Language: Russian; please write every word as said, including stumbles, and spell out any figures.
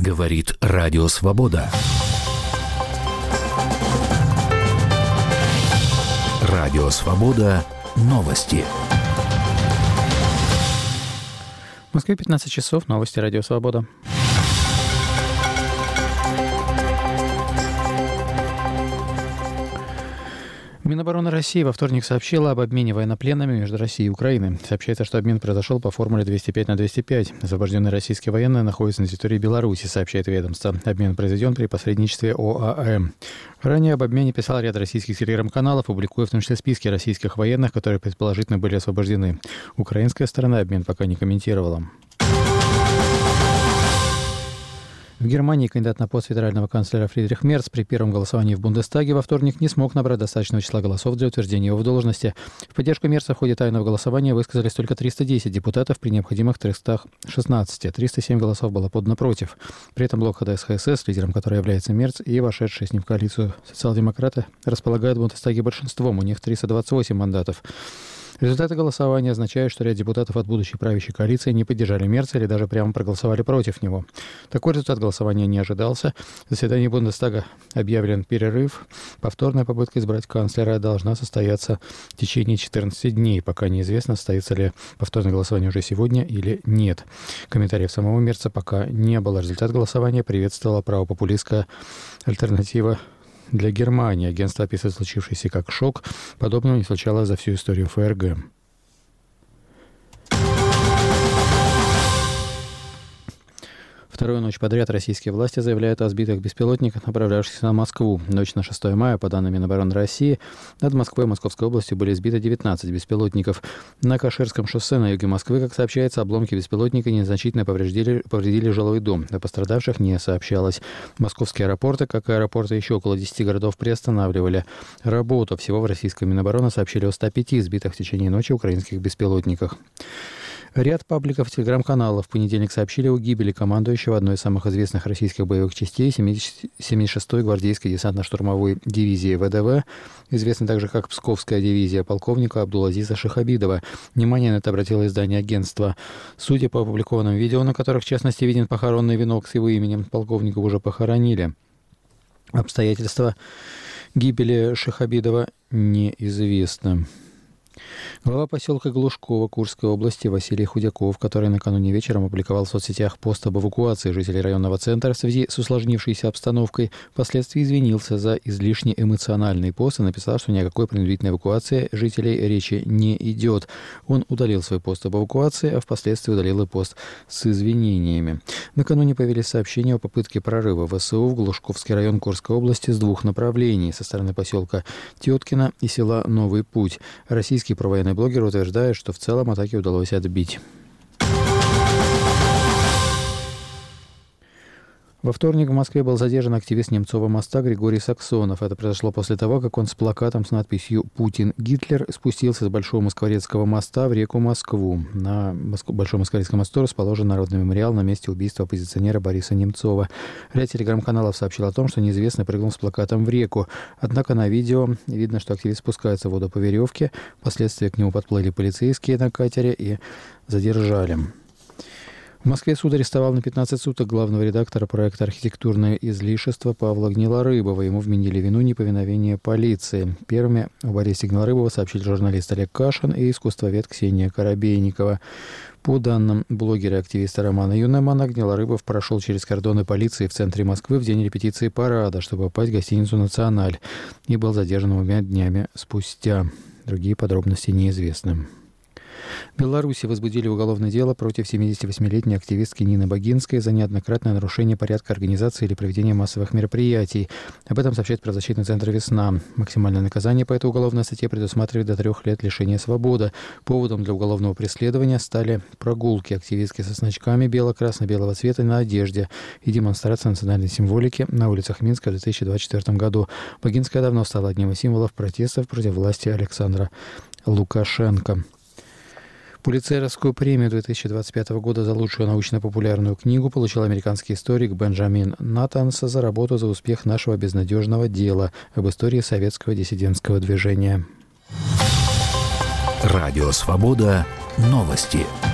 Говорит Радио Свобода. Радио Свобода. Новости. В Москве пятнадцать часов. Новости Радио Свобода. Минобороны России во вторник сообщила об обмене военнопленными между Россией и Украиной. Сообщается, что обмен произошел по формуле двести пять на двести пять. Освобожденные российские военные находятся на территории Беларуси, сообщает ведомство. Обмен произведен при посредничестве ОАЭ. Ранее об обмене писал ряд российских телеграм-каналов, публикуя в том числе списки российских военных, которые предположительно были освобождены. Украинская сторона обмен пока не комментировала. В Германии кандидат на пост федерального канцлера Фридрих Мерц при первом голосовании в Бундестаге во вторник не смог набрать достаточного числа голосов для утверждения его в должности. В поддержку Мерца в ходе тайного голосования высказались только триста десять депутатов при необходимых триста шестнадцати. триста семь голосов было подано против. При этом блок ХДС-ХСС, лидером которой является Мерц, и вошедшие с ним в коалицию социал-демократы располагают в Бундестаге большинством. У них триста двадцать восемь мандатов. Результаты голосования означают, что ряд депутатов от будущей правящей коалиции не поддержали Мерца или даже прямо проголосовали против него. Такой результат голосования не ожидался. В заседании Бундестага объявлен перерыв. Повторная попытка избрать канцлера должна состояться в течение четырнадцати дней, пока неизвестно, состоится ли повторное голосование уже сегодня или нет. Комментариев самого Мерца пока не было. Результат голосования приветствовала правопопулистская альтернатива для Германии. Агентство описывает случившееся как шок. Подобного не случалось за всю историю ФРГ. Вторую ночь подряд российские власти заявляют о сбитых беспилотниках, направлявшихся на Москву. Ночь на шестое мая, по данным Минобороны России, над Москвой и Московской областью были сбиты девятнадцать беспилотников. На Каширском шоссе на юге Москвы, как сообщается, обломки беспилотника незначительно повредили, повредили жилой дом. О пострадавших не сообщалось. Московские аэропорты, как и аэропорты еще около десяти городов, приостанавливали работу. Всего в российской Минобороны сообщили о ста пяти сбитых в течение ночи украинских беспилотниках. Ряд пабликов и телеграм-каналов в понедельник сообщили о гибели командующего одной из самых известных российских боевых частей семьдесят шестой гвардейской десантно-штурмовой дивизии ВДВ, известной также как Псковская дивизия, полковника Абдулазиза Шихабидова. Внимание на это обратило издание агентства. Судя по опубликованным видео, на которых, в частности, виден похоронный венок с его именем, полковника уже похоронили. Обстоятельства гибели Шихабидова неизвестны. Глава поселка Глушково Курской области Василий Худяков, который накануне вечером опубликовал в соцсетях пост об эвакуации жителей районного центра в связи с усложнившейся обстановкой, впоследствии извинился за излишне эмоциональный пост и написал, что ни о какой принудительной эвакуации жителей речи не идет. Он удалил свой пост об эвакуации, а впоследствии удалил и пост с извинениями. Накануне появились сообщения о попытке прорыва ВСУ в Глушковский район Курской области с двух направлений, со стороны поселка Теткино и села Новый Путь. Российский провоенный блогер утверждает, что в целом атаки удалось отбить. Во вторник в Москве был задержан активист Немцова моста Григорий Саксонов. Это произошло после того, как он с плакатом с надписью «Путин Гитлер» спустился с Большого Москворецкого моста в реку Москву. На Большом Москворецком мосту расположен народный мемориал на месте убийства оппозиционера Бориса Немцова. Ряд телеграм-каналов сообщил о том, что неизвестный прыгнул с плакатом в реку. Однако на видео видно, что активист спускается в воду по веревке. Впоследствии к нему подплыли полицейские на катере и задержали. В Москве суд арестовал на пятнадцать суток главного редактора проекта «Архитектурное излишество» Павла Гнилорыбова. Ему вменили вину неповиновения полиции. Первыми об аресте Гнилорыбова сообщили журналист Олег Кашин и искусствовед Ксения Коробейникова. По данным блогера и активиста Романа Юнемана, Гнилорыбов прошел через кордоны полиции в центре Москвы в день репетиции парада, чтобы попасть в гостиницу «Националь», и был задержан двумя днями спустя. Другие подробности неизвестны. В Беларуси возбудили уголовное дело против семидесятивосьмилетней активистки Нины Богинской за неоднократное нарушение порядка организации или проведения массовых мероприятий. Об этом сообщает правозащитный центр «Весна». Максимальное наказание по этой уголовной статье предусматривает до трех лет лишения свободы. Поводом для уголовного преследования стали прогулки активистки со значками бело-красно-белого цвета на одежде и демонстрация национальной символики на улицах Минска в две тысячи двадцать четвёртом году. Богинская давно стала одним из символов протестов против власти Александра Лукашенко. Пулитцеровскую премию две тысячи двадцать пятого года за лучшую научно-популярную книгу получил американский историк Бенджамин Натанс за работу за успех нашего безнадежного дела об истории советского диссидентского движения. Радио Свобода. Новости.